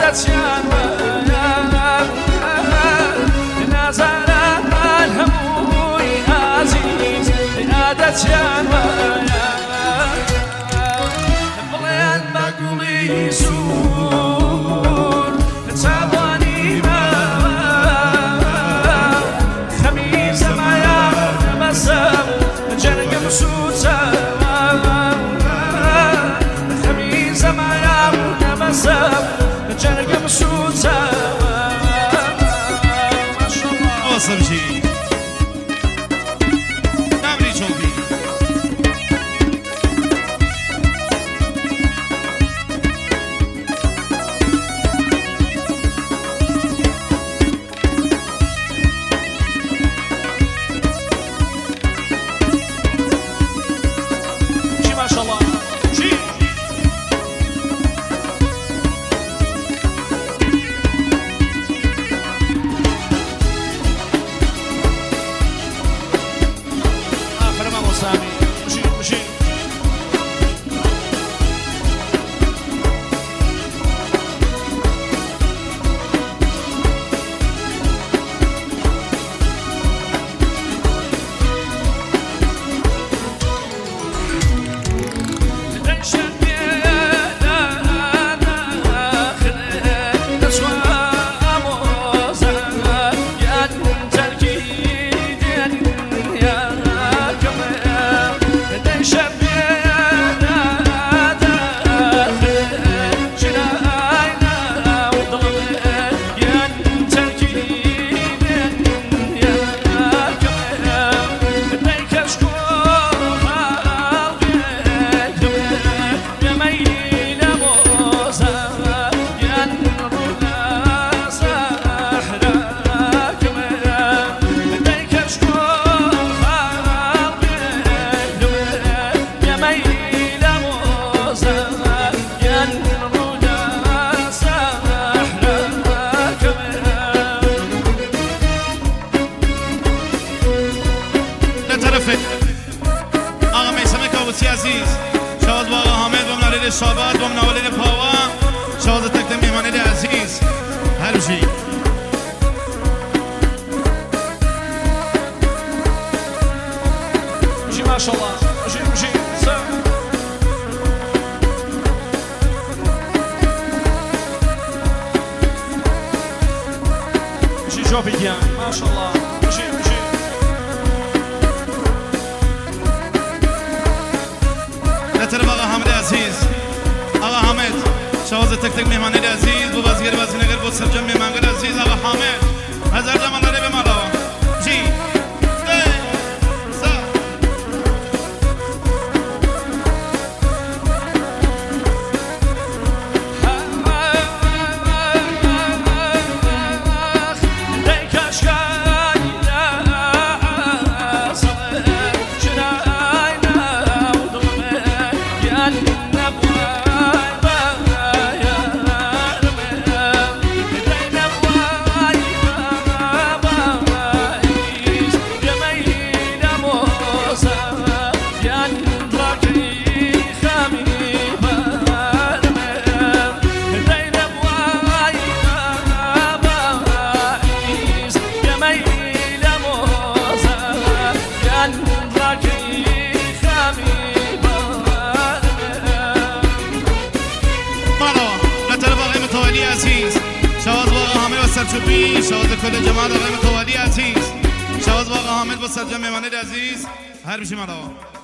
عادتیان نظر الهموی عزیز عادتیان بلند بگولی زور توانی خمیز مایا نمسم جرگم سوتا خمیز مایا نمسم جرگم سوتا awesome شی نبری چوبی چی ماشاءالله چی آخر ما مسامی مشي آقا میثم کاووسی عزیز شاهد با آقا حامد و منالید شاباد و منالید پاوا شاهد تک میهمانید عزیز هرچی مشي ما شاء الله مشي مشي جوبي ما شاء الله مشي نتر آقا حامد عزیز آقا حامد شاهد تک میهمانید عزیز و بازیگر بازینگر بود سرجم میهمانگر عزیز آقا حامد هزار جمان داره به مالا جی شاهد واقع حامد و سرچوبی شاهد کل جماعت آقای متوالی عزیز شاهد واقع حامد و سرجم میهمانید عزیز هر بشی مرا